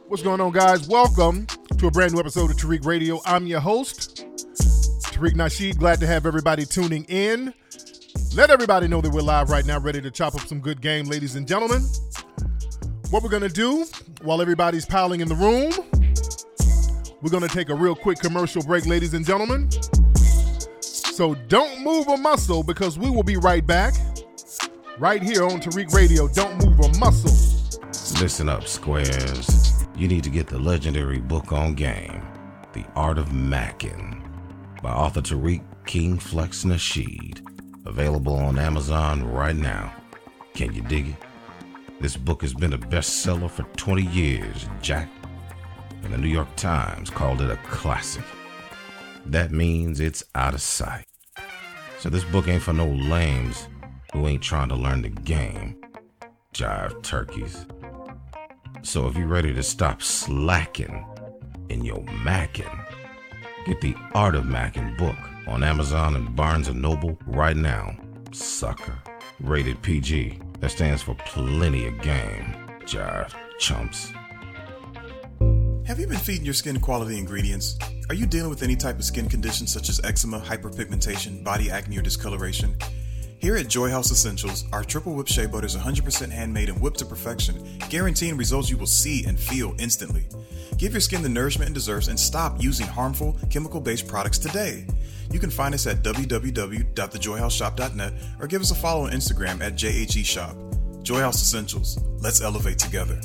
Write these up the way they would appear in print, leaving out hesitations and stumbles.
What's going on, guys? Welcome to a brand new episode of Tariq Radio. I'm your host, Tariq Nasheed. Glad to have everybody tuning in. Let everybody know that we're live right now, ready to chop up some good game, ladies and gentlemen. What we're going to do while everybody's piling in the room, we're going to take a real quick commercial break, ladies and gentlemen. So don't move a muscle, because we will be right back, right here on Tariq Radio. Don't move a muscle. Listen up, squares. You need to get the legendary book on game, The Art of Mackin, by author Tariq King Flex Nasheed. Available on Amazon right now. Can you dig it? This book has been a bestseller for 20 years, Jack. And the New York Times called it a classic. That means it's out of sight. So this book ain't for no lames who ain't trying to learn the game. Jive turkeys. So if you're ready to stop slacking in your mackin', get the Art of Mackin' book on Amazon and Barnes & Noble right now, sucker. Rated PG. That stands for plenty of game, jive chumps. Have you been feeding your skin quality ingredients? Are you dealing with any type of skin condition such as eczema, hyperpigmentation, body acne, or discoloration? Here at Joy House Essentials, our Triple Whip Shea Butter is 100% handmade and whipped to perfection, guaranteeing results you will see and feel instantly. Give your skin the nourishment it deserves and stop using harmful, chemical-based products today. You can find us at www.thejoyhouseshop.net or give us a follow on Instagram at JHEShop. Joy House Essentials. Let's elevate together.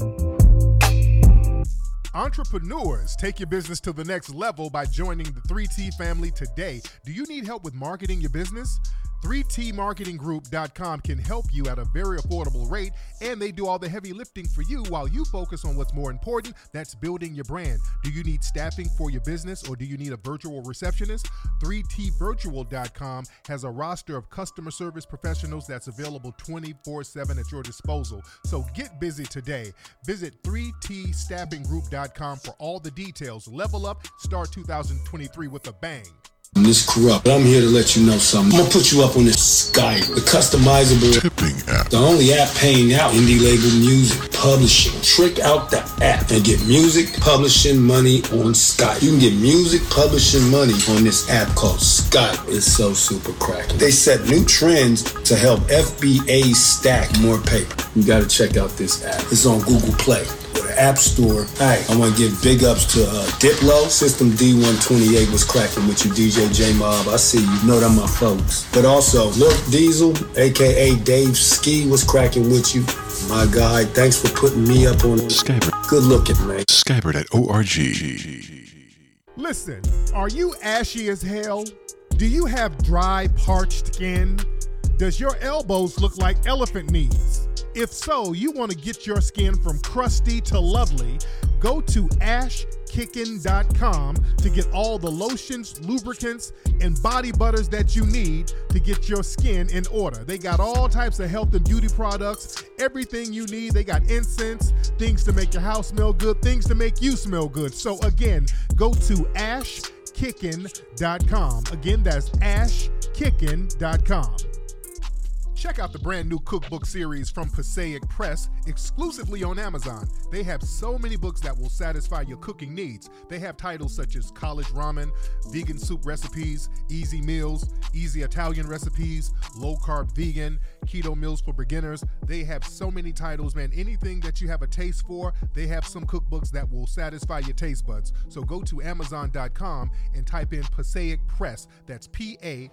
Entrepreneurs, take your business to the next level by joining the 3T family today. Do you need help with marketing your business? 3tmarketinggroup.com can help you at a very affordable rate, and they do all the heavy lifting for you while you focus on what's more important, that's building your brand. Do you need staffing for your business, or do you need a virtual receptionist? 3tvirtual.com has a roster of customer service professionals that's available 24/7 at your disposal. So get busy today. Visit 3tstaffinggroup.com for all the details. Level up, start 2023 with a bang. This corrupt. I'm here to let you know something. I'm gonna put you up on this Skype, the customizable tipping app, the only app paying out indie label music publishing. Trick out the app and get music publishing money on Skype. You can get music publishing money on this app called Skype. It's so super cracking. They set new trends to help FBAs stack more paper. You gotta check out this app. It's on Google Play. App Store. Hey, I want to give big ups to Diplo. System D128 was cracking with you, DJ J-Mob. I see you. Know them my folks. But also, Lil Diesel, a.k.a. Dave Ski, was cracking with you. My guy, thanks for putting me up on Skybird. Good looking, man. Skybird.org. Listen, are you ashy as hell? Do you have dry, parched skin? Does your elbows look like elephant knees? If so, you want to get your skin from crusty to lovely, go to ashkickin.com to get all the lotions, lubricants, and body butters that you need to get your skin in order. They got all types of health and beauty products, everything you need. They got incense, things to make your house smell good, things to make you smell good. So again, go to ashkickin.com. Again, that's ashkickin.com. Check out the brand new cookbook series from Passaic Press exclusively on Amazon. They have so many books that will satisfy your cooking needs. They have titles such as College Ramen, Vegan Soup Recipes, Easy Meals, Easy Italian Recipes, Low Carb Vegan, Keto Meals for Beginners. They have so many titles, man. Anything that you have a taste for, they have some cookbooks that will satisfy your taste buds. So go to Amazon.com and type in Passaic Press. That's Passaic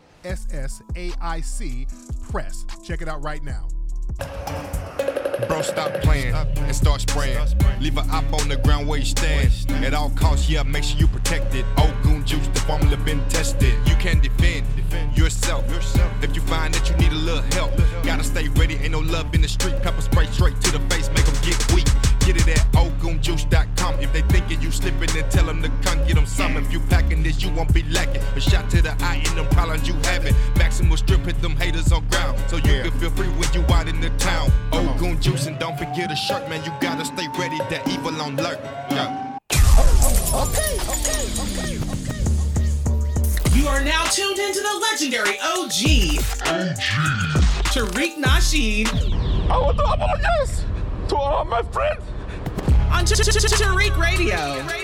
Press. Check it out right now. Bro, stop playing and start spraying. Leave an op on the ground where you stand. At all costs, yeah, make sure you protect it. Old goon juice, the formula been tested. You can defend yourself. If you find that you need a little help, gotta stay ready, ain't no love in the street. Pepper spray straight to the face, make them get weak. Get it at oldgoonjuice.com. If they thinking you slipping, then tell them to come get them some. If you packing this, you won't be lacking. A shot to the eye and them problems you having. Maximal strip, hit them haters on ground. So you can feel free when you out in the town. Old goon juice, and don't forget a shirt, man. You gotta stay ready, that evil on alert. Yeah. Okay. You are now tuned into the legendary OG. Tariq Nasheed. I want to apologize to all my friends. On Tariq Radio.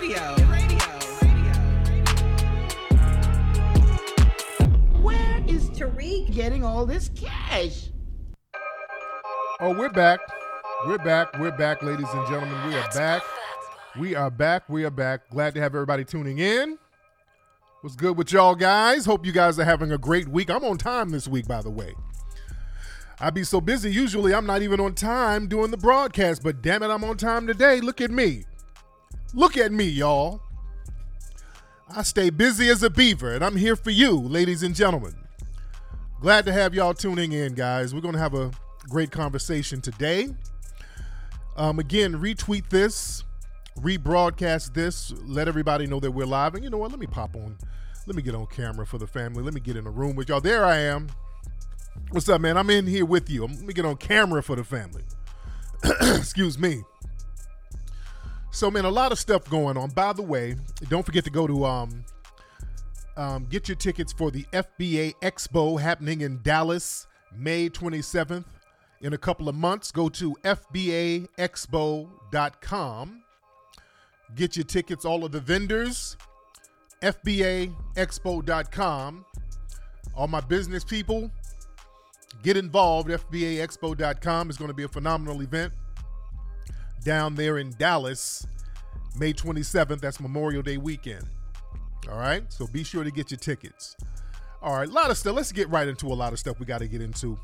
Where is Tariq getting all this cash? Oh, we're back. We're back, ladies and gentlemen. We are back. We are back. Glad to have everybody tuning in. What's good with y'all guys? Hope you guys are having a great week. I'm on time this week, by the way. I be so busy. Usually I'm not even on time doing the broadcast, but damn it, I'm on time today. Look at me. Look at me, y'all. I stay busy as a beaver, and I'm here for you, ladies and gentlemen. Glad to have y'all tuning in, guys. We're going to have a great conversation today. Again, retweet this, rebroadcast this, let everybody know that we're live. And you know what? Let me pop on. Let me get on camera for the family. Let me get in a room with y'all. There I am. What's up, man? I'm in here with you. Let me get on camera for the family. Excuse me. So, man, a lot of stuff going on. By the way, don't forget to go to get your tickets for the FBA Expo happening in Dallas, May 27th. In a couple of months, go to FBAExpo.com. Get your tickets, all of the vendors, FBAExpo.com. All my business people, get involved, FBAExpo.com. It's going to be a phenomenal event down there in Dallas, May 27th. That's Memorial Day weekend. All right, so be sure to get your tickets. All right, a lot of stuff. Let's get right into a lot of stuff we got to get into.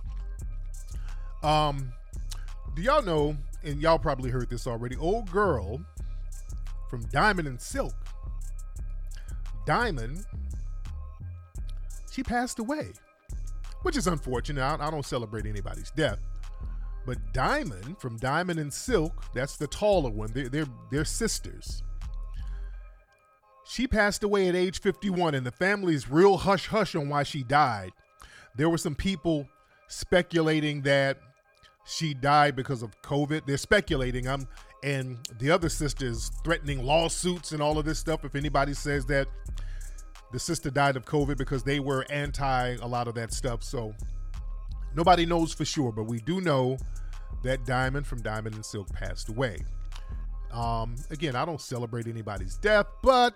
Do y'all know, and y'all probably heard this already, old girl from Diamond and Silk, Diamond, she passed away, which is unfortunate. I don't celebrate anybody's death, but Diamond from Diamond and Silk, that's the taller one, they're sisters. She passed away at age 51, and the family's real hush-hush on why she died. There were some people speculating that she died because of COVID. They're speculating. And the other sisters threatening lawsuits and all of this stuff if anybody says that the sister died of COVID, because they were anti a lot of that stuff. So nobody knows for sure, but we do know that Diamond from Diamond and Silk passed away. Again, I don't celebrate anybody's death, but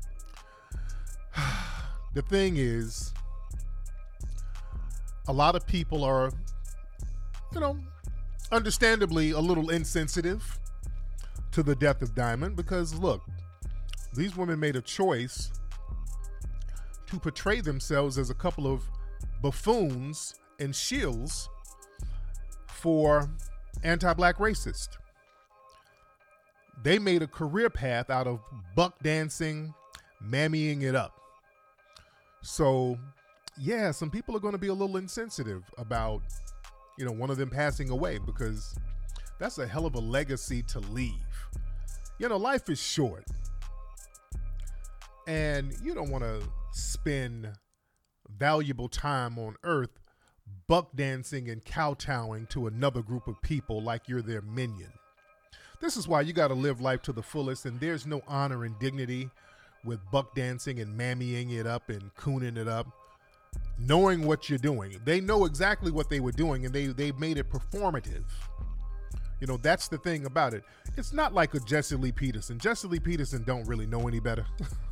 the thing is, a lot of people are, understandably a little insensitive to the death of Diamond, because look, these women made a choice to portray themselves as a couple of buffoons and shills for anti-black racist. They made a career path out of buck dancing, mammying it up. So yeah, some people are going to be a little insensitive about, one of them passing away, because that's a hell of a legacy to leave. Life is short, and you don't want to spend valuable time on earth buck dancing and kowtowing to another group of people like you're their minion. This is why you got to live life to the fullest, and there's no honor and dignity with buck dancing and mammying it up and cooning it up. Knowing what you're doing. They know exactly what they were doing, and they made it performative. That's the thing about it. It's not like a Jesse Lee Peterson. Jesse Lee Peterson don't really know any better.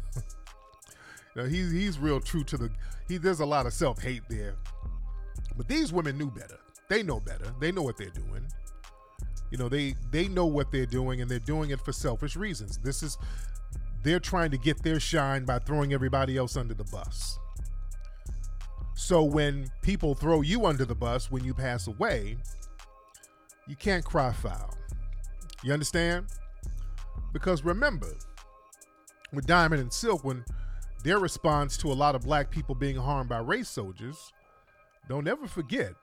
He's real true to there's a lot of self-hate there. But these women knew better. They know better. They know what they're doing. They know what they're doing, and they're doing it for selfish reasons. They're trying to get their shine by throwing everybody else under the bus. So when people throw you under the bus when you pass away, you can't cry foul. You understand? Because remember, with Diamond and Silk, when their response to a lot of black people being harmed by race soldiers, don't ever forget,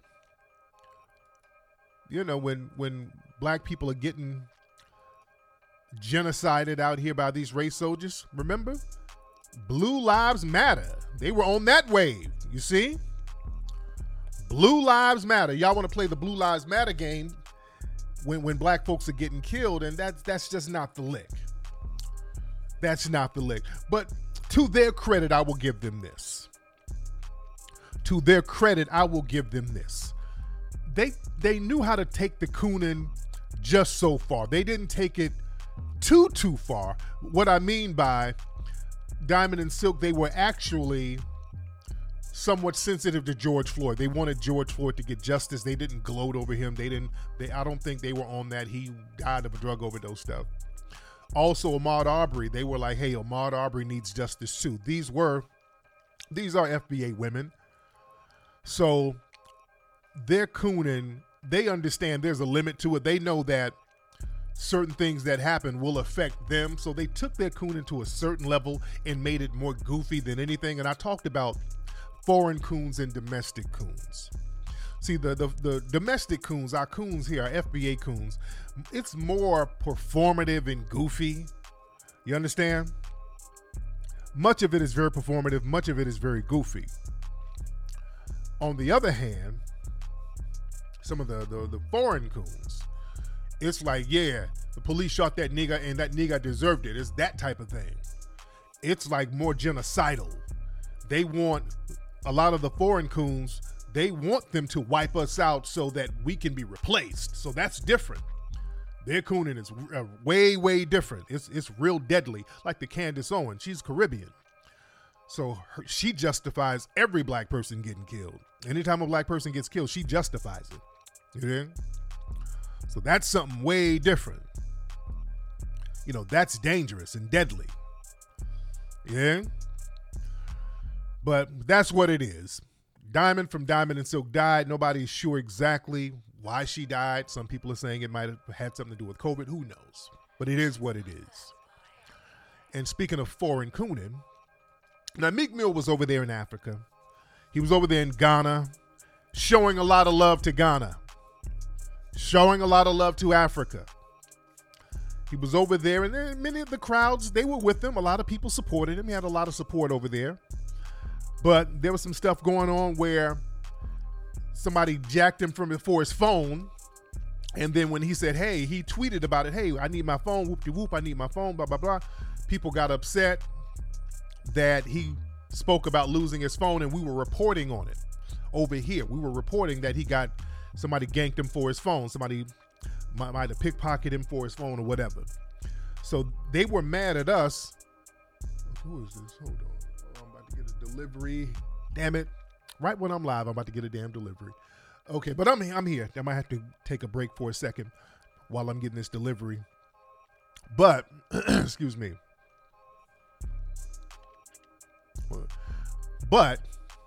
when black people are getting genocided out here by these race soldiers, remember? Blue Lives Matter. They were on that wave, you see? Blue Lives Matter. Y'all want to play the Blue Lives Matter game when black folks are getting killed, and that's just not the lick. That's not the lick. But to their credit, I will give them this. To their credit, I will give them this. They knew how to take the cooning just so far. They didn't take it too far. What I mean by Diamond and Silk, they were actually somewhat sensitive to George Floyd. They wanted George Floyd to get justice. They didn't gloat over him. I don't think they were on that he died of a drug overdose stuff. Also, Ahmaud Arbery, they were like, hey, Ahmaud Arbery needs justice too. These are FBA women. So they're cooning. They understand there's a limit to it. They know that certain things that happen will affect them. So they took their cooning to a certain level and made it more goofy than anything. And I talked about foreign coons and domestic coons. See, the domestic coons, our coons here, our FBA coons, it's more performative and goofy. You understand? Much of it is very performative. Much of it is very goofy. On the other hand, some of the foreign coons, it's like, yeah, the police shot that nigga and that nigga deserved it. It's that type of thing. It's like more genocidal. They want, a lot of the foreign coons, they want them to wipe us out so that we can be replaced. So that's different. Their cooning is way, way different. It's real deadly. Like the Candace Owens, she's Caribbean. So she justifies every black person getting killed. Anytime a black person gets killed, she justifies it. You know? So that's something way different. You know, that's dangerous and deadly. Yeah? But that's what it is. Diamond from Diamond and Silk died. Nobody's sure exactly why she died. Some people are saying it might have had something to do with COVID. Who knows? But it is what it is. And speaking of foreign cooning, now Meek Mill was over there in Africa. He was over there in Ghana, showing a lot of love to Ghana, showing a lot of love to Africa. He was over there, and then many of the crowds, they were with him. A lot of people supported him. He had a lot of support over there. But there was some stuff going on where somebody jacked him for his phone. And then when he said, hey, he tweeted about it. Hey, I need my phone. Whoop-de-whoop, I need my phone, blah, blah, blah. People got upset that he spoke about losing his phone, and we were reporting on it over here. We were reporting that somebody ganked him for his phone. Somebody might have pickpocketed him for his phone or whatever. So they were mad at us. Who is this? Hold on. I'm about to get a delivery. Damn it. Right when I'm live, I'm about to get a damn delivery. Okay, but I'm here. I might have to take a break for a second while I'm getting this delivery. But, excuse me. But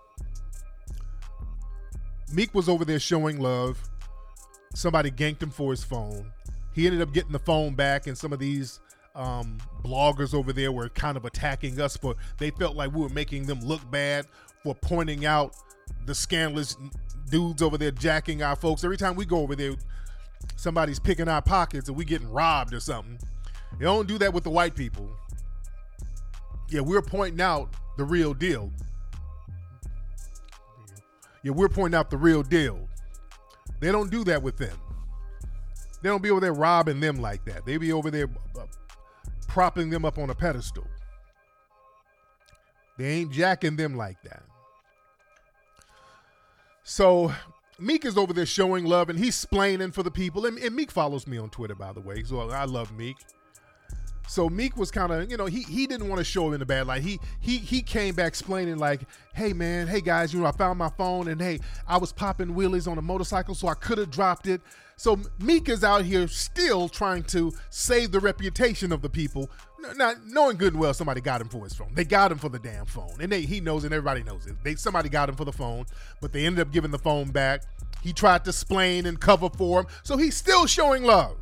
Meek was over there showing love. Somebody ganked him for his phone. He ended up getting the phone back, and some of these bloggers over there were kind of attacking us, but they felt like we were making them look bad for pointing out the scandalous dudes over there jacking our folks. Every time we go over there, somebody's picking our pockets and we getting robbed or something. They don't do that with the white people. Yeah, we're pointing out the real deal. Yeah, we're pointing out the real deal. They don't do that with them. They don't be over there robbing them like that. They be over there propping them up on a pedestal. They ain't jacking them like that. So Meek is over there showing love, and he's splaining for the people. And Meek follows me on Twitter, by the way, so I love Meek. So Meek was kind of, he didn't want to show him in a bad light. He came back explaining like, hey man, hey guys, I found my phone, and hey, I was popping wheelies on a motorcycle, so I could have dropped it. So Meek is out here still trying to save the reputation of the people, not knowing good and well somebody got him for his phone. They got him for the damn phone, and he knows, and everybody knows it. Somebody got him for the phone, but they ended up giving the phone back. He tried to splain and cover for him, so he's still showing love.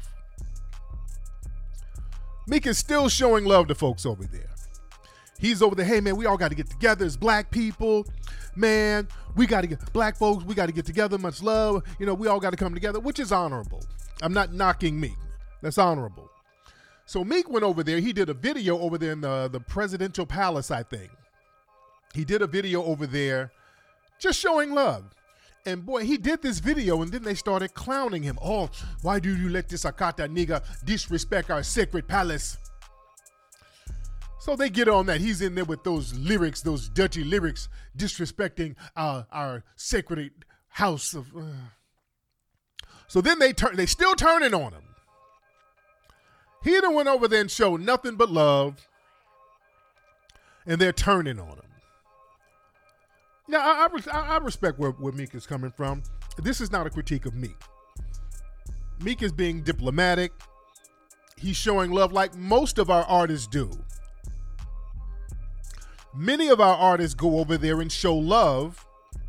Meek is still showing love to folks over there. He's over there, hey man, we all got to get together as black people. Man, we got to get, black folks, we got to get together, much love. We all got to come together, which is honorable. I'm not knocking Meek. That's honorable. So Meek went over there. He did a video over there in the presidential palace, I think. He did a video over there just showing love. And boy, he did this video, and then they started clowning him. Oh, why do you let this Akata nigga disrespect our sacred palace? So they get on that. He's in there with those lyrics, those dirty lyrics, disrespecting our sacred house of. So then they still turning on him. He done went over there and showed nothing but love, and they're turning on him. Now, I respect where Meek is coming from. This is not a critique of Meek. Meek is being diplomatic. He's showing love like most of our artists do. Many of our artists go over there and show love,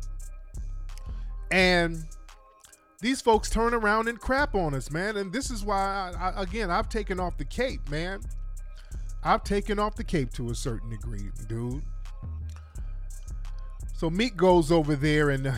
and these folks turn around and crap on us, man. And this is why, I've taken off the cape, man. I've taken off the cape to a certain degree, dude. So Meek goes over there and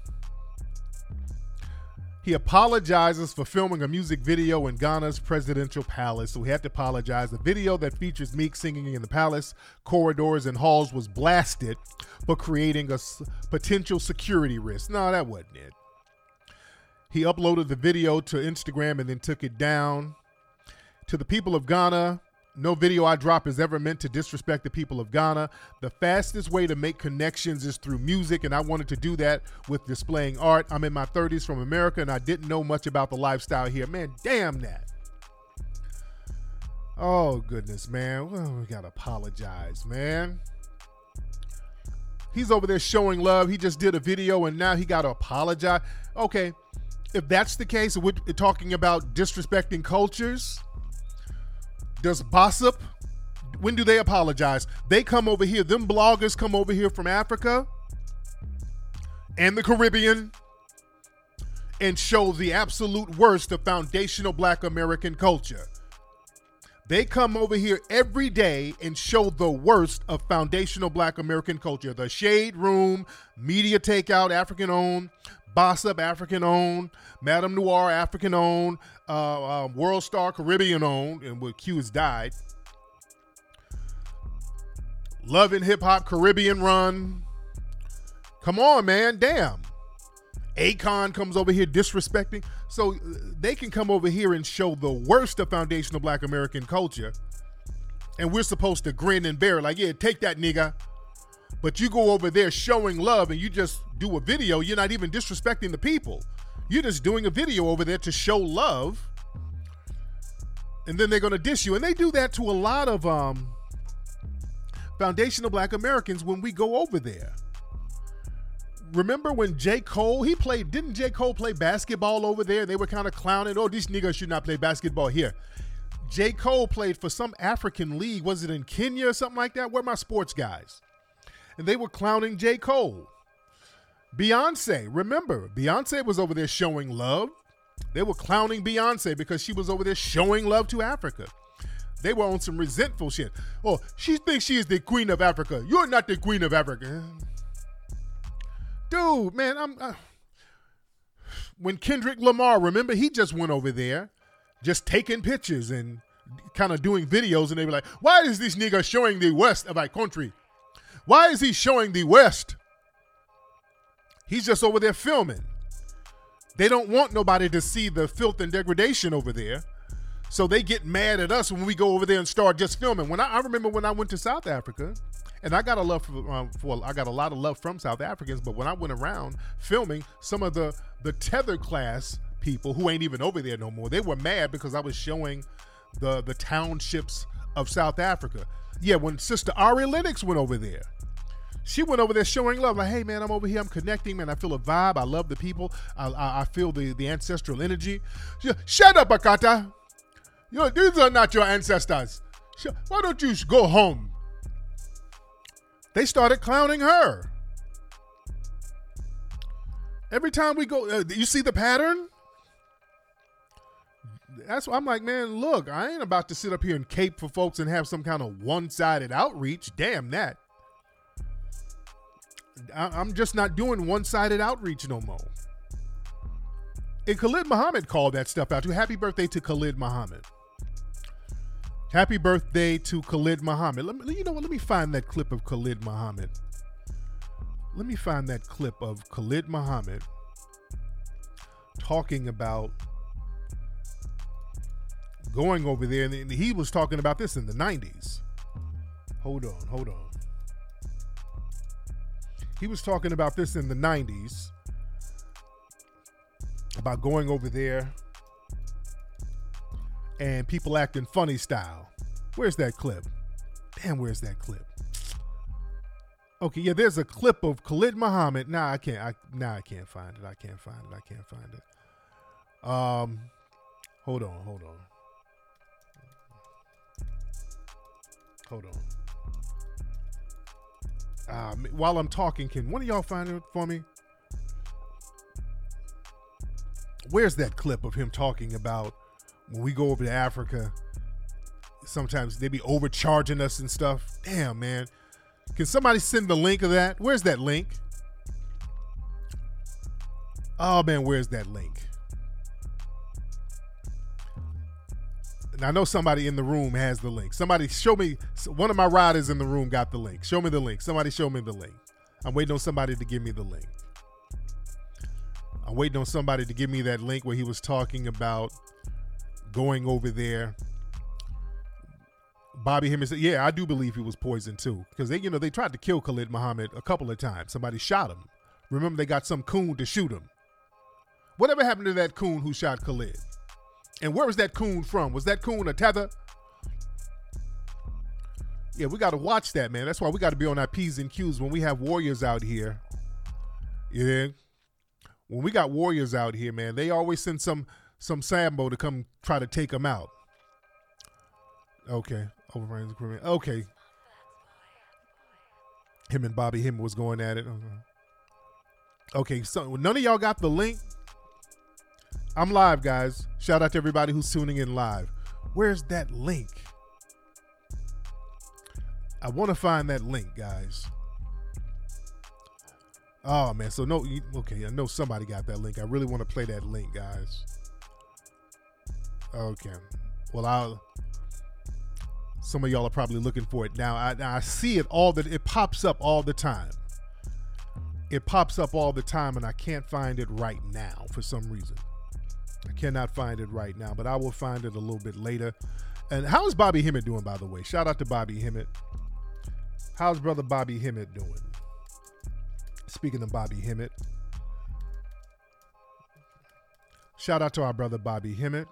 he apologizes for filming a music video in Ghana's presidential palace. So he had to apologize. The video that features Meek singing in the palace corridors and halls was blasted for creating a potential security risk. No, that wasn't it. He uploaded the video to Instagram and then took it down. To the people of Ghana, no video I drop is ever meant to disrespect the people of Ghana. The fastest way to make connections is through music, and I wanted to do that with displaying art. I'm in my 30s from America, and I didn't know much about the lifestyle here. Man, damn that. Oh, goodness, man. Well, we got to apologize, man. He's over there showing love. He just did a video, and now he got to apologize. Okay, if that's the case, we're talking about disrespecting cultures. Does Bossip, when do they apologize? They come over here, them bloggers come over here from Africa and the Caribbean and show the absolute worst of foundational Black American culture. They come over here every day and show the worst of foundational Black American culture. The Shade Room, Media Takeout, African-owned, Bossip, African-owned, Madame Noir, African-owned, World Star, Caribbean-owned, and where Q has died. Love and Hip Hop, Caribbean Run. Come on, man, damn. Akon comes over here disrespecting. So they can come over here and show the worst of foundational Black American culture, and we're supposed to grin and bear it like, yeah, take that, nigga. But you go over there showing love and you just do a video. You're not even disrespecting the people. You're just doing a video over there to show love. And then they're going to diss you. And they do that to a lot of foundational Black Americans when we go over there. Remember when J. Cole, didn't J. Cole play basketball over there? They were kind of clowning, oh, these niggas should not play basketball here. J. Cole played for some African league. Was it in Kenya or something like that? Where are my sports guys? And they were clowning J. Cole. Beyonce, remember, Beyonce was over there showing love. They were clowning Beyonce because she was over there showing love to Africa. They were on some resentful shit. Oh, she thinks she is the queen of Africa. You're not the queen of Africa. Dude, man, when Kendrick Lamar, remember, he just went over there just taking pictures and kind of doing videos, and they were like, why is this nigga showing the west of our country? Why is he showing the West? He's just over there filming. They don't want nobody to see the filth and degradation over there. So they get mad at us when we go over there and start just filming. I remember when I went to South Africa, and I got a lot of love from South Africans, but when I went around filming, some of the tether class people who ain't even over there no more, they were mad because I was showing the townships of South Africa. Yeah, when Sister Ari Lennox went over there, she went over there showing love. Like, hey, man, I'm over here. I'm connecting, man. I feel a vibe. I love the people. I feel the ancestral energy. Shut up, Akata. These are not your ancestors. Why don't you go home? They started clowning her. Every time we go, you see the pattern? That's why I'm like, man, look, I ain't about to sit up here and cape for folks and have some kind of one-sided outreach. Damn that. I'm just not doing one-sided outreach no more. And Khalid Muhammad called that stuff out too. Happy birthday to Khalid Muhammad. Happy birthday to Khalid Muhammad. You know what? Let me find that clip of Khalid Muhammad. Let me find that clip of Khalid Muhammad talking about going over there, and he was talking about this in the 90s. Hold on. He was talking about this in the 90s, about going over there and people acting funny style. Where's that clip? Damn, where's that clip? Okay, yeah, there's a clip of Khalid Muhammad. I can't find it. I can't find it. Hold on. While I'm talking, can one of y'all find it for me? Where's that clip of him talking about when we go over to Africa, sometimes they be overcharging us and stuff? Damn, man. Can somebody send the link of that? Where's that link? Oh, man, where's that link? And I know somebody in the room has the link. Somebody show me. One of my riders in the room got the link. Show me the link. Somebody show me the link. I'm waiting on somebody to give me the link. I'm waiting on somebody to give me that link where he was talking about going over there. Bobby Hemmett said, yeah, I do believe he was poisoned too. Because they tried to kill Khalid Muhammad a couple of times. Somebody shot him. Remember, they got some coon to shoot him. Whatever happened to that coon who shot Khalid? And where was that coon from? Was that coon a tether? Yeah, we got to watch that, man. That's why we got to be on our P's and Q's when we have warriors out here. Yeah. When we got warriors out here, man, they always send some Sambo to come try to take them out. Okay. Okay. Him and Bobby Hemmett was going at it. Okay, so none of y'all got the link? I'm live, guys. Shout out to everybody who's tuning in live. Where's that link? I want to find that link, guys. Oh, man. So, no. Okay, I know somebody got that link. I really want to play that link, guys. Okay. Well, some of y'all are probably looking for it now. I see it it pops up all the time. It pops up all the time, and I can't find it right now for some reason. I cannot find it right now, but I will find it a little bit later. And how is Bobby Hemmett doing, by the way? Shout out to Bobby Hemmett. How's brother Bobby Hemmett doing? Speaking of Bobby Hemmett, shout out to our brother Bobby Hemmett.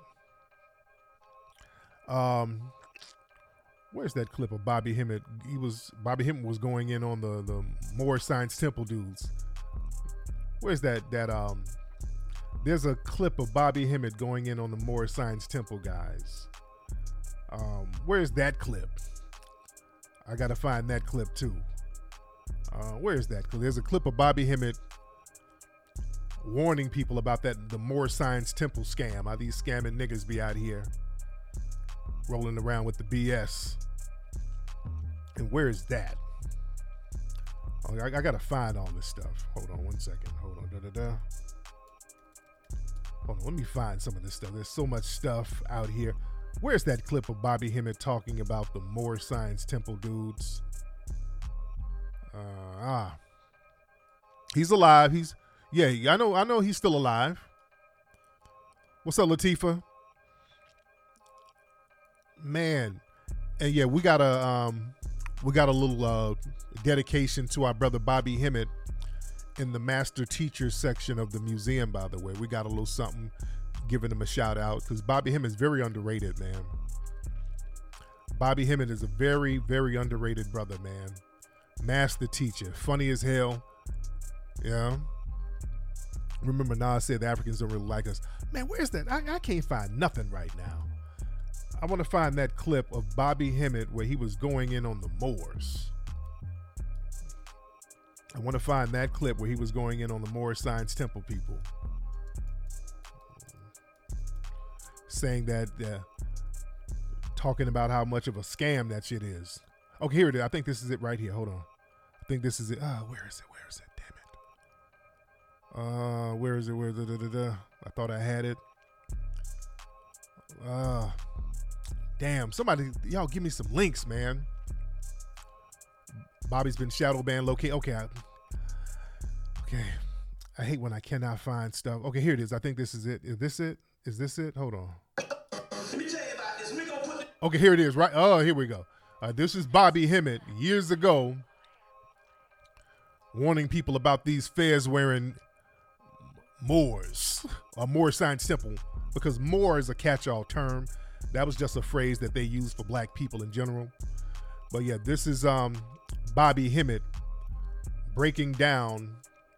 Where's that clip of Bobby Hemmett? Bobby Hemmett was going in on the Moore Science Temple dudes. Where's that there's a clip of Bobby Hemmett going in on the Moore Science Temple guys. Where's that clip? I gotta find that clip too. Where's that clip? There's a clip of Bobby Hemmett warning people about the Moore Science Temple scam. How these scamming niggas be out here rolling around with the BS. And where is that? Oh, I gotta find all this stuff. Hold on one second. Hold on. Hold on. Let me find some of this stuff. There's so much stuff out here. Where's that clip of Bobby Hemmett talking about the Moore Science Temple dudes? He's alive. I know he's still alive. What's up, Latifah? Man, and yeah, we got a little dedication to our brother Bobby Hemmett in the master teacher section of the museum. By the way, we got a little something giving him a shout out because Bobby Hemmett is very underrated, man. Bobby Hemmett is a very, very underrated brother, man. Master teacher, funny as hell. Yeah. Remember Nas said the Africans don't really like us. Man, where's that? I can't find nothing right now. I want to find that clip of Bobby Hemmett where he was going in on the Moors. I want to find that clip where he was going in on the Moore Science Temple people. Saying that, talking about how much of a scam that shit is. Okay, here it is. I think this is it right here. Hold on. I think this is it. Where is it? Damn it. Where is it? I thought I had it. Damn, somebody, y'all give me some links, man. Bobby's been shadow banned located. Okay. I hate when I cannot find stuff. Okay, here it is. I think this is it. Is this it? Is this it? Hold on. Let me tell you about this. We gonna put Okay, here it is. Right. Oh, here we go. This is Bobby Hemmett years ago warning people about these fez wearing Moors or Moore Science Temple, because Moore is a catch-all term. That was just a phrase that they use for black people in general. But yeah, this is Bobby Hemmitt breaking down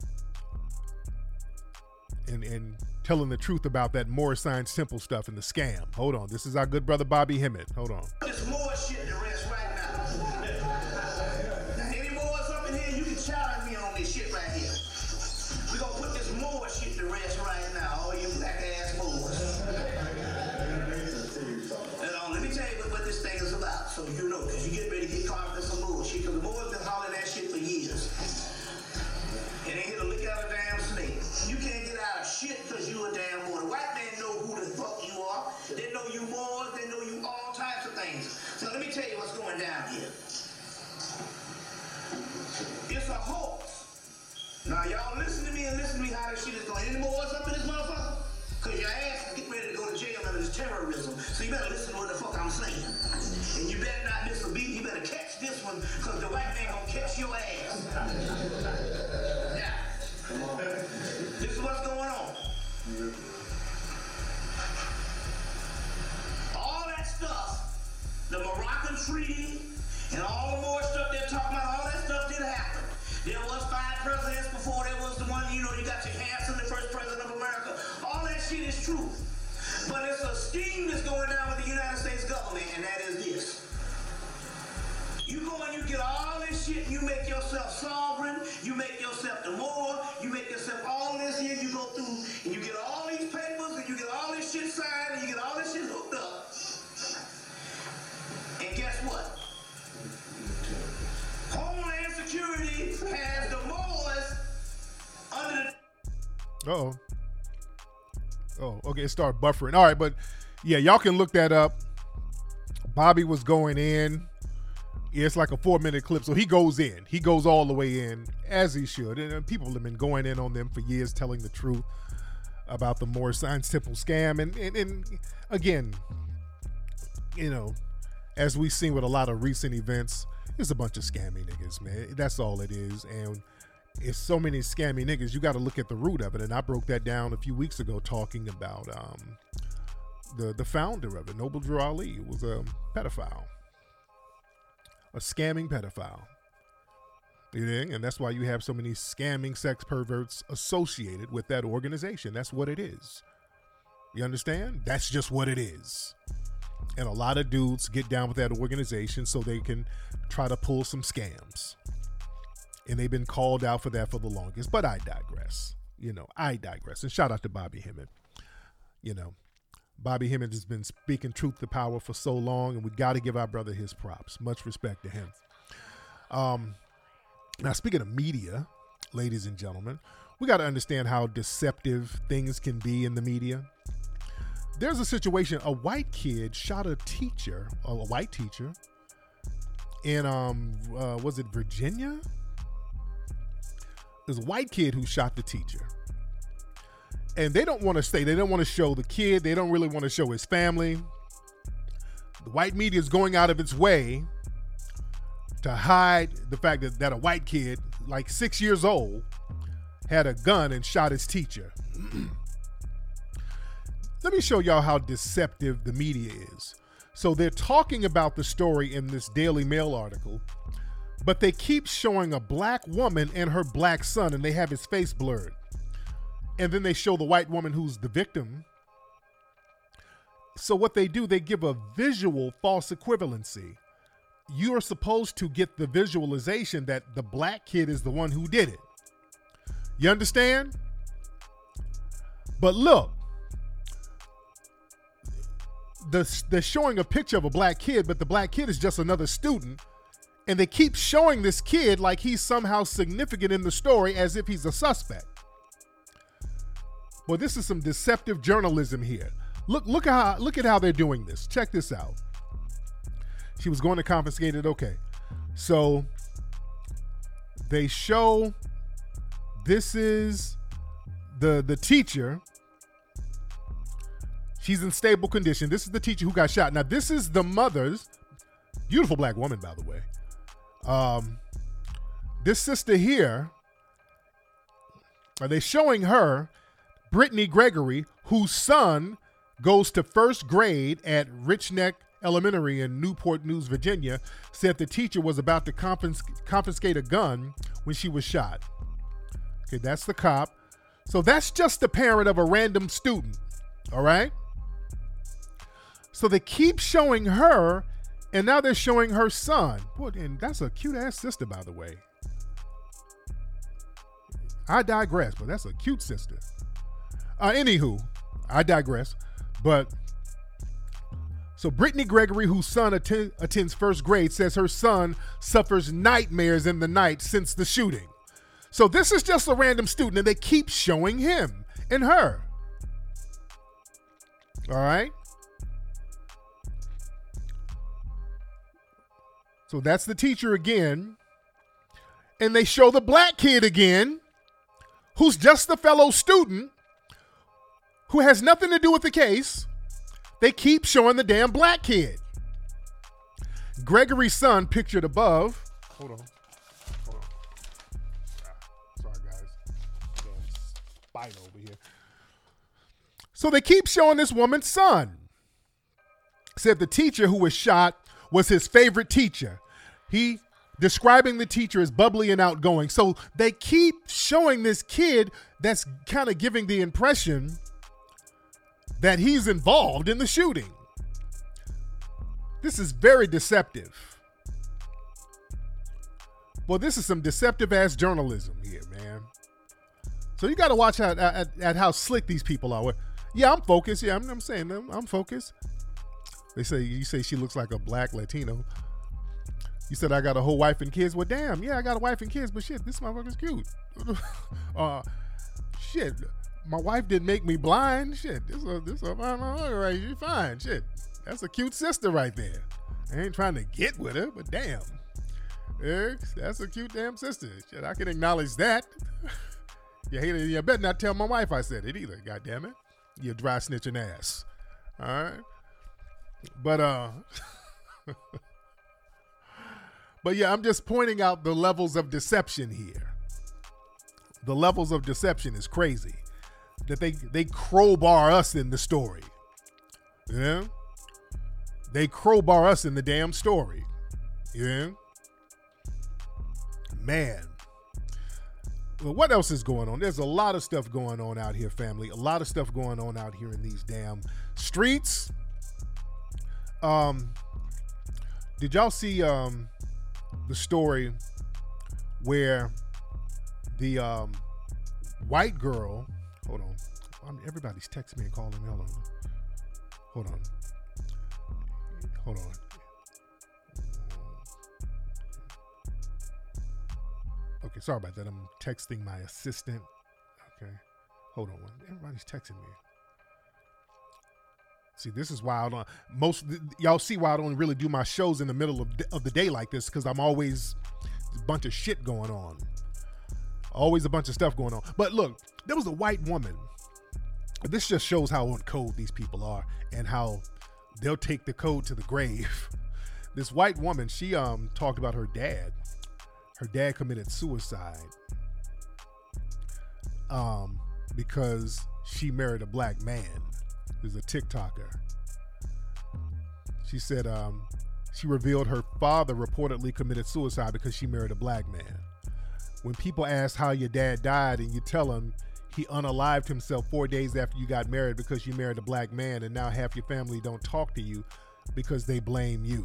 and telling the truth about that Moore Science Temple stuff and the scam. Hold on. This is our good brother Bobby Hemmitt. Hold on. There's more shit to rest right now. Any more up in here, you can challenge me on this shit right here. We're going to put this more shit to rest right now, all you black ass Moors. Let me tell you what this thing is about, so you know, because you get ready to get caught up in some bullshit, because the Moors been hollering that shit for years. It ain't here to lick out a damn snake. You can't get out of shit because you a damn Moor. The white man know who the fuck you are. They know you Moors. They know you all types of things. So let me tell you what's going down here. It's a hoax. Now y'all listen to me and listen to me how this shit is going. Any Moors up in this motherfucker? Because your ass is getting ready to go to jail under this terrorism. So you better listen to what the fuck I'm saying. And you better not miss a beat. You better catch this one because the white man gonna catch your ass. Now, this is what's going on. All that stuff, the Moroccan Treaty, and all the more stuff they're talking about, all that stuff did happen. There was 5 presidents before there was the one, you got your Hanson, the first president of America. All that shit is true. But it's a scheme that's going down with the United States government, and that is this. You go and you get all this shit, you make yourself sovereign, you make yourself the Moor, you make yourself all this here, you go through, and you get all these papers, and you get all this shit signed, and you get all this shit hooked up. And guess what? Homeland Security has the Moors under the... Uh-oh. Oh, okay, it started buffering. All right, but yeah, y'all can look that up. Bobby was going in. Yeah, it's like a 4-minute clip. So he goes in. He goes all the way in, as he should. And people have been going in on them for years, telling the truth about the Moore Science Temple scam. And again, as we've seen with a lot of recent events, it's a bunch of scammy niggas, man. That's all it is. And it's so many scammy niggas, you got to look at the root of it. And I broke that down a few weeks ago talking about the founder of it, Noble Drew Ali, was a pedophile. A scamming pedophile. You know? And that's why you have so many scamming sex perverts associated with that organization. That's what it is. You understand? That's just what it is. And a lot of dudes get down with that organization so they can try to pull some scams. And they've been called out for that for the longest. But I digress. I digress. And shout out to Bobby Hemmitt. Bobby Hemmitt has been speaking truth to power for so long, and we got to give our brother his props. Much respect to him. Now, speaking of media, ladies and gentlemen, we got to understand how deceptive things can be in the media. There's a situation, a white kid shot a white teacher in, was it Virginia? There's a white kid who shot the teacher. And they don't want to show the kid. They don't really want to show his family. The white media is going out of its way to hide the fact that a white kid, like 6 years old, had a gun and shot his teacher. Let me show y'all how deceptive the media is. So they're talking about the story in this Daily Mail article, but they keep showing a black woman and her black son, and they have his face blurred. And then they show the white woman who's the victim. So what they do, they give a visual false equivalency. You are supposed to get the visualization that the black kid is the one who did it. You understand? But look, they're showing a picture of a black kid, but the black kid is just another student. And they keep showing this kid like he's somehow significant in the story as if he's a suspect. Well, this is some deceptive journalism here. Look at how they're doing this. Check this out. She was going to confiscate it. Okay. So they show this is the teacher. She's in stable condition. This is the teacher who got shot. Now, this is the mother's beautiful black woman, by the way. This sister here, are they showing her Brittany Gregory, whose son goes to first grade at Rich Neck Elementary in Newport News, Virginia, said the teacher was about to confiscate a gun when she was shot. Okay, that's the cop. So that's just the parent of a random student, all right? So they keep showing her, and now they're showing her son. Boy, and that's a cute-ass sister, by the way. I digress, but that's a cute sister. Anywho, I digress. But, so Brittany Gregory, whose son attends first grade, says her son suffers nightmares in the night since the shooting. So this is just a random student, and they keep showing him and her. All right? So that's the teacher again. And they show the black kid again, who's just a fellow student, who has nothing to do with the case. They keep showing the damn black kid. Gregory's son, pictured above. Hold on. Sorry, guys. Spider over here. So they keep showing this woman's son. Said the teacher who was shot was his favorite teacher. He describing the teacher as bubbly and outgoing. So they keep showing this kid that's kind of giving the impression that he's involved in the shooting. This is very deceptive. Well, this is some deceptive ass journalism here, man. So you got to watch at how slick these people are. Yeah, I'm focused. Yeah, I'm saying I'm focused. You say she looks like a black Latino. You said I got a whole wife and kids. Well, damn, yeah, I got a wife and kids, but shit, this motherfucker's cute. Shit, my wife didn't make me blind. Shit, this right, you fine. Shit, that's a cute sister right there. I ain't trying to get with her, but damn, that's a cute damn sister. Shit, I can acknowledge that. You better not tell my wife I said it either. God damn it, you dry snitching ass. All right. But but yeah, I'm just pointing out the levels of deception here. The levels of deception is crazy. That they crowbar us in the story. Yeah? They crowbar us in the damn story. Yeah? Man. Well, what else is going on? There's a lot of stuff going on out here, family. A lot of stuff going on out here in these damn streets. Did y'all see the story where the white girl, hold on, everybody's texting me and calling me. Hold on. Okay, sorry about that. I'm texting my assistant. Okay, hold on. Everybody's texting me. See, this is why y'all see why I don't really do my shows in the middle of the day like this, because I'm always a bunch of shit going on. Always a bunch of stuff going on. But look, there was a white woman. This just shows how on code these people are and how they'll take the code to the grave. This white woman, she talked about her dad. Her dad committed suicide because she married a black man. Is a TikToker. She said she revealed her father reportedly committed suicide because she married a black man. When people ask how your dad died and you tell them he unalived himself 4 days after you got married because you married a black man, and now half your family don't talk to you because they blame you.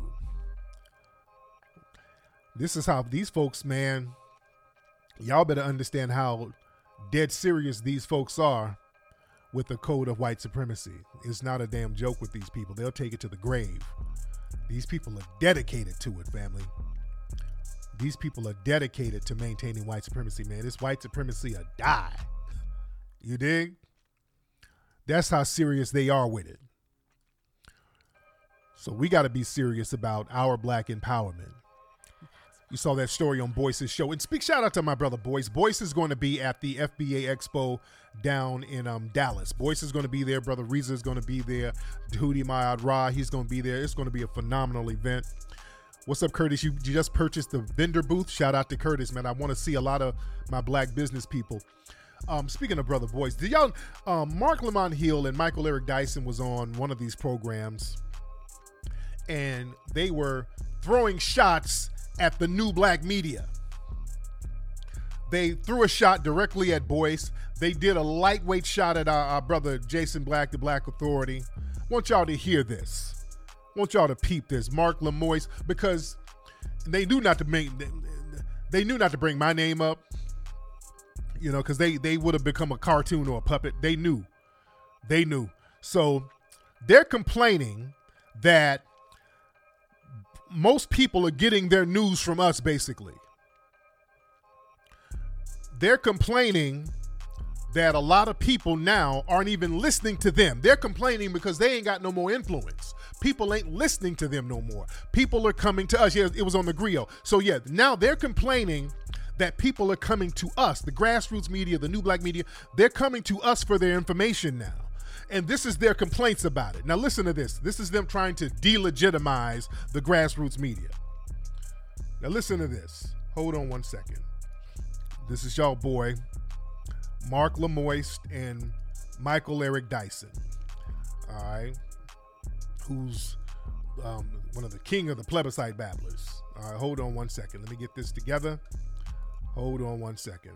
This is how these folks, man, y'all better understand how dead serious these folks are with the code of white supremacy. It's not a damn joke with these people. They'll take it to the grave. These people are dedicated to it, family. These people are dedicated to maintaining white supremacy, man. This white supremacy will die. You dig? That's how serious they are with it. So we got to be serious about our black empowerment. You saw that story on Boyce's show. And shout out to my brother Boyce. Boyce is going to be at the FBA Expo down in Dallas. Boyce is going to be there. Brother Reza is going to be there. Hootie Mayad Ra, he's going to be there. It's going to be a phenomenal event. What's up, Curtis? You just purchased the vendor booth. Shout out to Curtis, man. I want to see a lot of my black business people. Speaking of Brother Boyce, did y'all? Mark Lamont Hill and Michael Eric Dyson was on one of these programs, and they were throwing shots at the new black media. They threw a shot directly at Boyce. They did a lightweight shot at our brother Jason Black, the Black Authority. I want y'all to hear this. I want y'all to peep this. Mark Lamoise, because they knew not to bring my name up, you know, because they would have become a cartoon or a puppet. They knew. So they're complaining that most people are getting their news from us, basically. They're complaining that a lot of people now aren't even listening to them. They're complaining because they ain't got no more influence. People ain't listening to them no more. People are coming to us. Yeah, it was on the griot. So yeah, now they're complaining that people are coming to us, the grassroots media, the new black media. They're coming to us for their information now. And this is their complaints about it. Now listen to this. This is them trying to delegitimize the grassroots media. Now listen to this. Hold on one second. This is y'all boy, Mark Lamoiste and Michael Eric Dyson. All right. Who's one of the king of the plebiscite babblers. All right, hold on one second. Let me get this together. Hold on one second.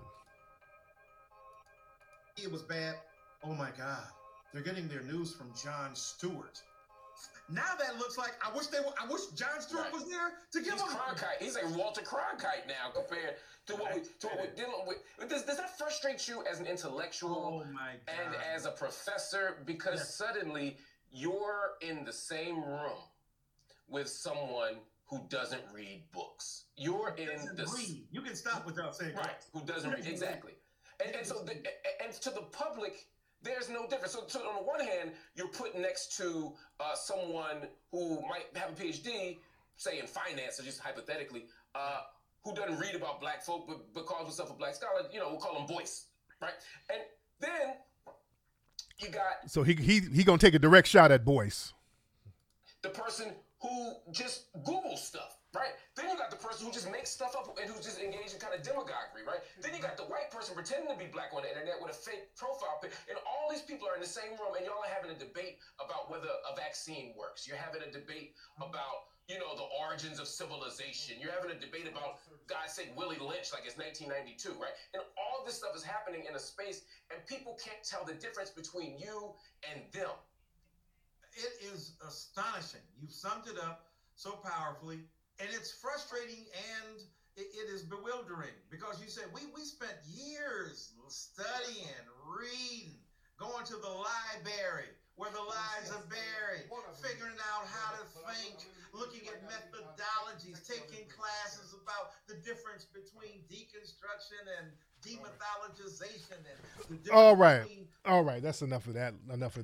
It was bad. Oh my God. They're getting their news from Jon Stewart. Now that looks like I wish Jon Stewart was there to give him. Cronkite. He's like Walter Cronkite now compared to what we're dealing with. Does that frustrate you as an intellectual and as a professor? Because suddenly you're in the same room with someone who doesn't read books. You're in the read. You can stop without saying who doesn't read exactly. And so and to the public, there's no difference. So on the one hand, you're put next to someone who might have a PhD, say in finance, or just hypothetically, who doesn't read about black folk but calls himself a black scholar. You know, we'll call him Boyce, right? And then you got so he gonna take a direct shot at Boyce. The person who just Googles stuff, right? Then you got the person who just makes stuff up and who's just engaged in kind of demagoguery, right? Then you got the white person pretending to be black on the internet with a fake profile pic, and all these people are in the same room, and y'all are having a debate about whether a vaccine works. You're having a debate about, you know, the origins of civilization. You're having a debate about, guys say Willie Lynch like it's 1992, right? And all this stuff is happening in a space, and people can't tell the difference between you and them. It is astonishing. You've summed it up so powerfully, and it's frustrating and it is bewildering because you said we spent years studying, reading, going to the library where the lies are buried, figuring out how to think, looking at methodologies, taking classes about the difference between deconstruction and demythologization. And all right. That's enough of that.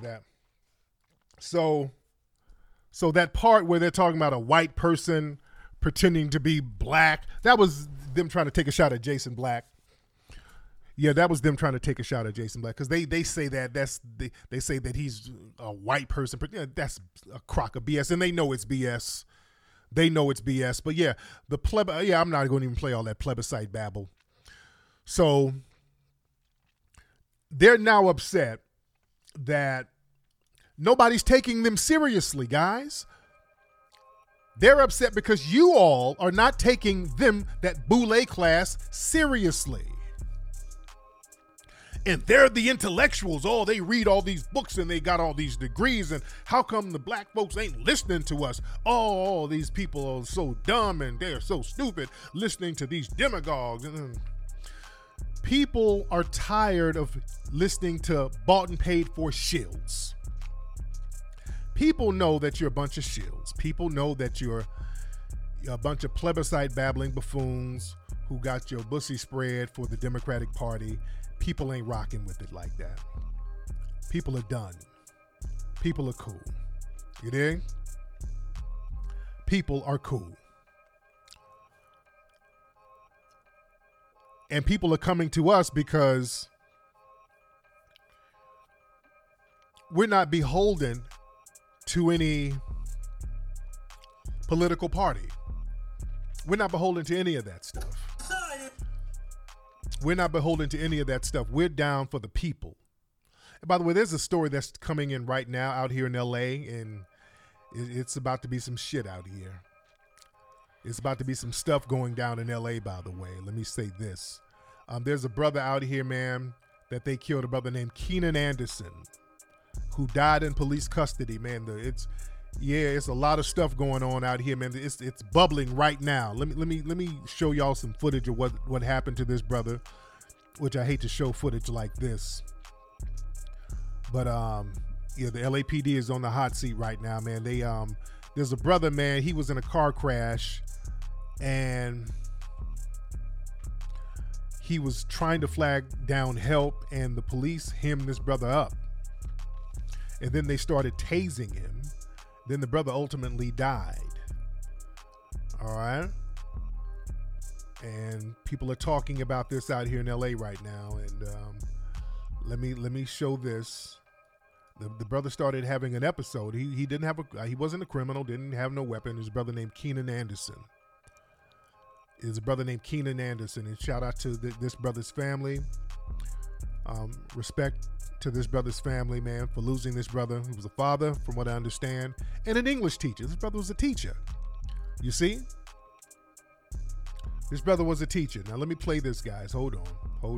So that part where they're talking about a white person pretending to be black, that was them trying to take a shot at Jason Black. Yeah, that was them trying to take a shot at Jason Black because they say that they say that he's a white person. But that's a crock of BS, and they know it's BS. But yeah, I'm not going to even play all that plebiscite babble. So they're now upset that nobody's taking them seriously, guys. They're upset because you all are not taking them, that Boule class, seriously. And they're the intellectuals. Oh, they read all these books and they got all these degrees. And how come the black folks ain't listening to us? Oh, these people are so dumb and they're so stupid listening to these demagogues. People are tired of listening to bought and paid for shills. People know that you're a bunch of shills. People know that you're a bunch of plebiscite babbling buffoons who got your bussy spread for the Democratic Party. People ain't rocking with it like that. People are done. People are cool. You dig? People are cool. And people are coming to us because we're not beholden to any political party. We're not beholden to any of that stuff. We're not beholden to any of that stuff. We're down for the people. And by the way, there's a story that's coming in right now out here in L.A., and it's about to be some shit out here. It's about to be some stuff going down in L.A., by the way. Let me say this. There's a brother out here, man, that they killed, a brother named Keenan Anderson, who died in police custody, man. It's a lot of stuff going on out here, man. It's bubbling right now. Let me show y'all some footage of what happened to this brother, which I hate to show footage like this. But the LAPD is on the hot seat right now, man. There's a brother, man. He was in a car crash, and he was trying to flag down help, and the police hemmed this brother up. And then they started tasing him. Then the brother ultimately died. All right. And people are talking about this out here in LA right now. And let me show this. The brother started having an episode. He didn't have he wasn't a criminal, didn't have no weapon. His brother named Keenan Anderson. His brother named Keenan Anderson. And shout out to this brother's family. Respect to this brother's family, man, for losing this brother. He was a father, from what I understand, and an English teacher. This brother was a teacher. You see? This brother was a teacher. Now let me play this, guys. Hold on.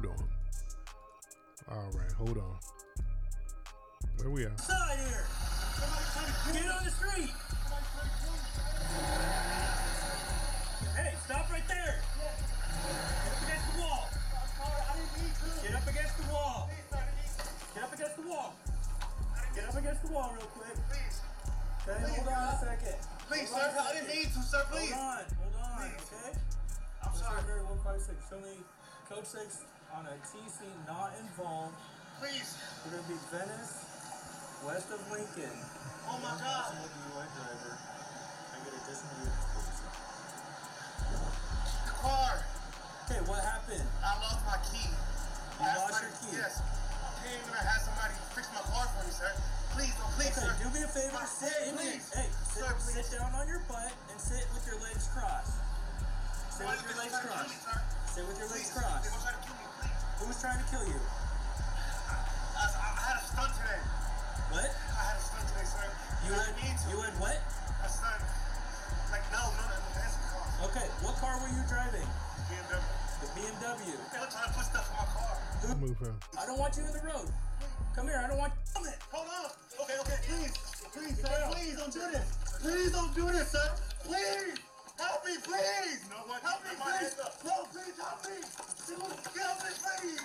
All right, hold on. Where we are? Side here. Get on the street. Hey, stop right there. Get up against the wall. Get up against the wall. Get up against the wall real quick. Please. Okay, hold on a second. Please, sir. I didn't need to, sir. Please. Hold on, okay? I'm sorry. 156. Show me code 6 on a TC not involved. Please. We're going to be Venice, west of Lincoln. Oh my God. DUI driver. I get additional The car. Okay, what happened? I lost my key. You lost your key? Yes. I came and I had somebody fix my car for me, sir. Please, okay, sir. Do me a favor. Sit in here. Hey, sit down on your butt and sit with your legs crossed. Sit with your legs crossed. Sit with your legs crossed. They were trying to kill me, please. Who was trying to kill you? I had a stunt today. What? I had a stunt today, sir. You had what? A stunt. Like, no, the fancy car. Okay, what car were you driving? BMW. The BMW. They were trying to put stuff in my car. Move her. I don't want you in the road. Come here, I don't want you. Hold on. Okay, please, sir, please don't do this. Please don't do this, sir. Please. Help me, please. You know what? Help me, please. No, please help me. Help me, please.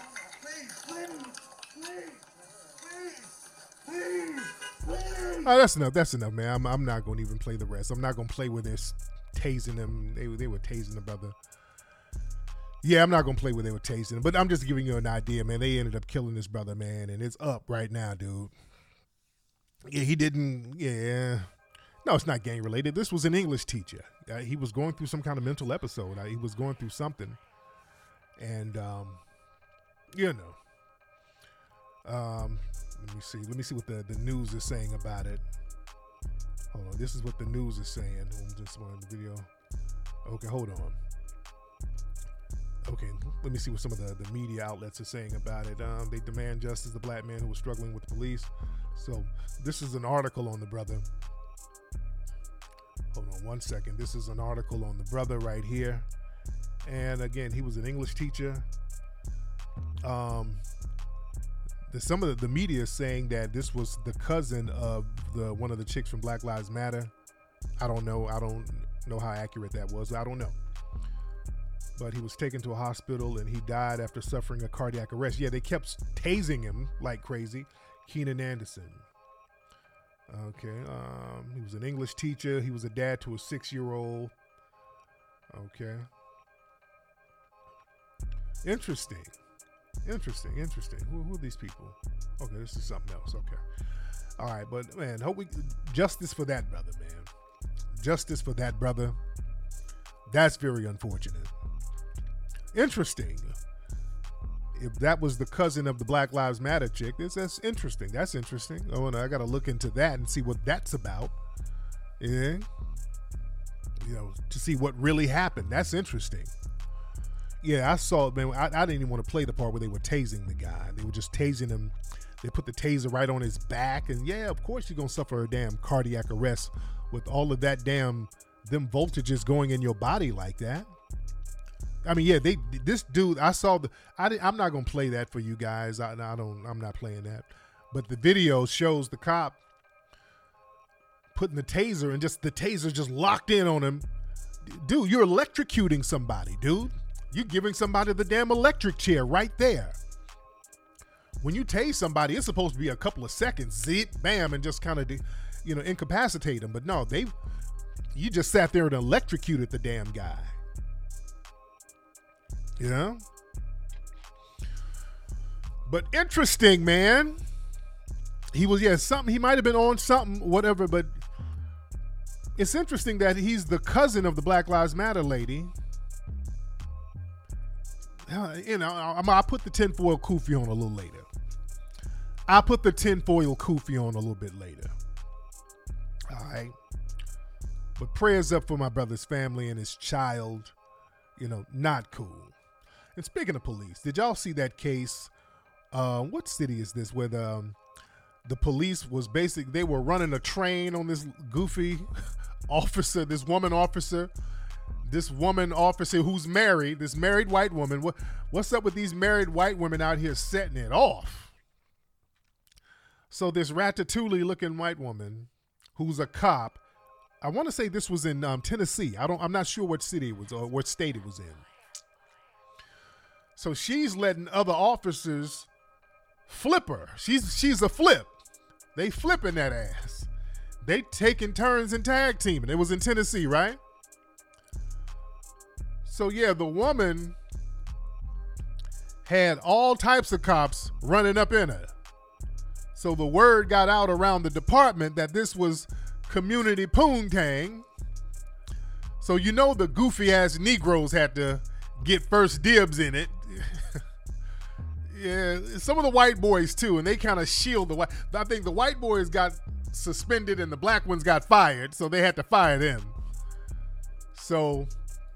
Please. Oh, that's enough, man. I'm not going to even play the rest. I'm not going to play with this tasing him. They were tasing the brother. Yeah, I'm not going to play where they were tasing him, but I'm just giving you an idea, man. They ended up killing this brother, man, and it's up right now, dude. Yeah, he didn't, No, it's not gang related. This was an English teacher. He was going through some kind of mental episode. He was going through something. And, let me see what the news is saying about it. Hold on. This is what the news is saying. Just on the video. Okay, hold on. Okay, let me see what some of the media outlets are saying about it. They demand justice, the black man who was struggling with the police. So this is an article on the brother. Hold on one second. This is an article on the brother right here. And again, he was an English teacher. Some of the media is saying that this was the cousin of one of the chicks from Black Lives Matter. I don't know how accurate that was. I don't know. But he was taken to a hospital and he died after suffering a cardiac arrest. Yeah, they kept tasing him like crazy. Keenan Anderson. Okay. He was an English teacher. He was a dad to a 6-year-old. Okay. Interesting. Who are these people? Okay, this is something else. Okay. All right, but man, justice for that brother, man. Justice for that brother. That's very unfortunate. Interesting. If that was the cousin of the Black Lives Matter chick, that's interesting. That's interesting. Oh, and I got to look into that and see what that's about. Yeah. To see what really happened. That's interesting. Yeah, I saw it, man. I didn't even want to play the part where they were tasing the guy. They were just tasing him. They put the taser right on his back. And yeah, of course you're going to suffer a damn cardiac arrest with all of that them voltages going in your body like that. I mean, yeah, this dude, I'm not going to play that for you guys. I'm not playing that. But the video shows the cop putting the taser and just the taser just locked in on him. Dude, you're electrocuting somebody, dude. You're giving somebody the damn electric chair right there. When you tase somebody, it's supposed to be a couple of seconds, zit, bam, and just kind of, incapacitate them. But no, you just sat there and electrocuted the damn guy. You know? But interesting, man. He was, he might have been on something, whatever, but it's interesting that he's the cousin of the Black Lives Matter lady. I'll put the tinfoil kufi on a little later. I'll put the tinfoil kufi on a little bit later. All right. But prayers up for my brother's family and his child. Not cool. And speaking of police, did y'all see that case? What city is this where the police was they were running a train on this goofy officer, this woman officer who's married, this married white woman. What's up with these married white women out here setting it off? So this ratatouille looking white woman who's a cop, I want to say this was in Tennessee. I'm not sure what city it was or what state it was in. So she's letting other officers flip her. She's a flip. They flipping that ass. They taking turns and tag teaming. It was in Tennessee, right? So yeah, the woman had all types of cops running up in her. So the word got out around the department that this was community poontang. So the goofy ass Negroes had to get first dibs in it. Yeah, some of the white boys too, and they kind of shield the white. I think the white boys got suspended and the black ones got fired, so they had to fire them. So,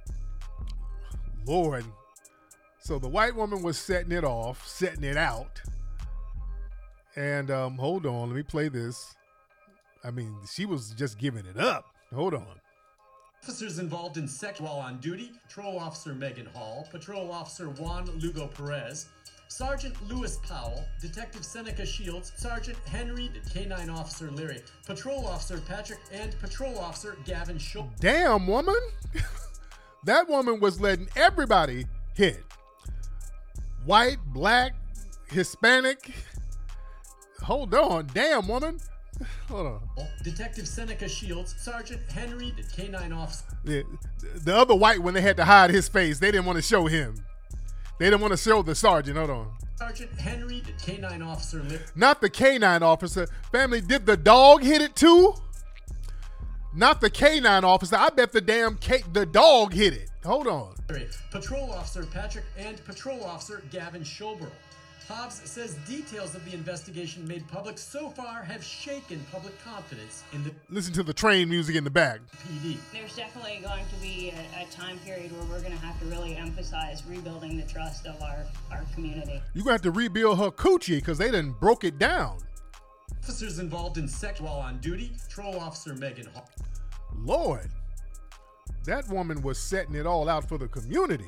Lord. So the white woman was setting it out. And hold on, let me play this. I mean, she was just giving it up. Hold on. Officers involved in sex while on duty: Patrol Officer Megan Hall, Patrol Officer Juan Lugo Perez, Sergeant Lewis Powell, Detective Seneca Shields, Sergeant Henry, K-9 Officer Larry, Patrol Officer Patrick, and Patrol Officer Gavin Shaw. Damn, woman. That woman was letting everybody hit. White, black, Hispanic. Hold on. Damn, woman. Hold on. Detective Seneca Shields, Sergeant Henry, K-9 Officer. The other white one, they had to hide his face. They didn't want to show him. They didn't want to show the sergeant. Hold on. Sergeant Henry, K-9 Officer. Not the K-9 officer. Family, did the dog hit it too? Not the K-9 officer. I bet the the dog hit it. Hold on. Patrol Officer Patrick and Patrol Officer Gavin Showborough. Hobbs says details of the investigation made public so far have shaken public confidence in the... Listen to the train music in the back. PD. There's definitely going to be a time period where we're going to have to really emphasize rebuilding the trust of our community. You're going to have to rebuild her coochie because they done broke it down. Officers involved in sex while on duty: Patrol Officer Megan Hall. Lord, that woman was setting it all out for the community.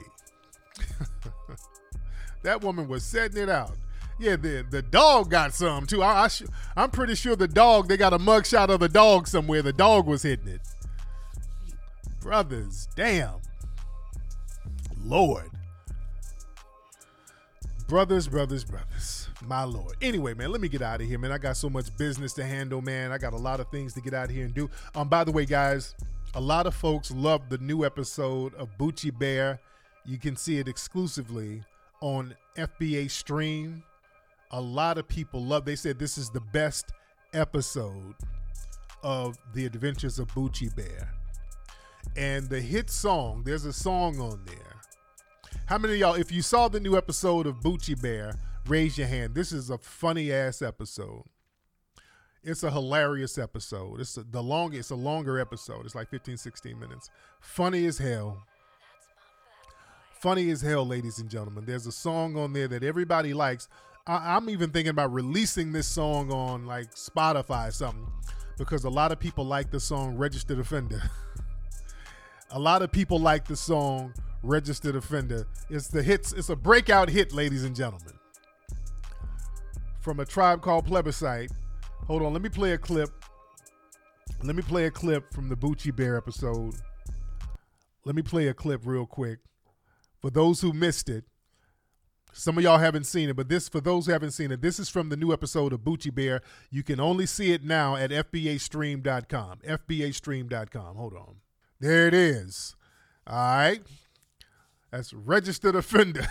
That woman was setting it out. Yeah, the dog got some too. I'm pretty sure the dog, they got a mugshot of the dog somewhere. The dog was hitting it. Brothers, damn. Lord. Brothers. My Lord. Anyway, man, let me get out of here, man. I got so much business to handle, man. I got a lot of things to get out here and do. By the way, guys, a lot of folks love the new episode of Bucci Bear. You can see it exclusively on FBA Stream. A lot of people they said this is the best episode of The Adventures of Bucci Bear. And the hit song, there's a song on there. How many of y'all, if you saw the new episode of Bucci Bear, raise your hand. This is a funny ass episode. It's a hilarious episode. It's a longer episode. It's like 15, 16 minutes. Funny as hell. Funny as hell, ladies and gentlemen. There's a song on there that everybody likes. I'm even thinking about releasing this song on like Spotify or something, because a lot of people like the song Registered Offender. A lot of people like the song Registered Offender. It's a breakout hit, ladies and gentlemen. From A Tribe Called Plebiscite. Hold on, let me play a clip. Let me play a clip from the Bucci Bear episode. Let me play a clip real quick. For those who missed it, some of y'all haven't seen it, but for those who haven't seen it, this is from the new episode of Bucci Bear. You can only see it now at FBAstream.com. FBAstream.com. Hold on. There it is. All right. That's Registered Offender.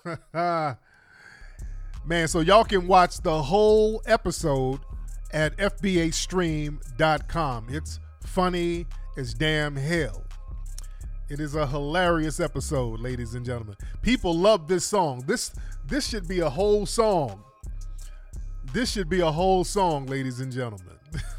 Man, so y'all can watch the whole episode at FBAstream.com. It's funny as damn hell. It is a hilarious episode, ladies and gentlemen. People love this song. This should be a whole song. This should be a whole song, ladies and gentlemen.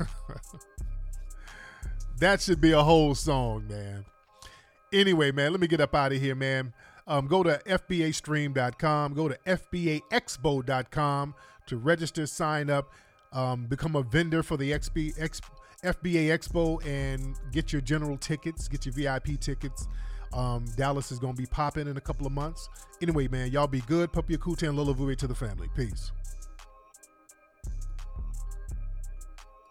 That should be a whole song, man. Anyway, man, let me get up out of here, man. Go to FBAstream.com. Go to FBAexpo.com to register, sign up, become a vendor for the FBA Expo, and get your general tickets, get your VIP tickets. Dallas is going to be popping in a couple of months. Anyway, man, y'all be good. Puppy Akuta and Lola Vue to the family. Peace.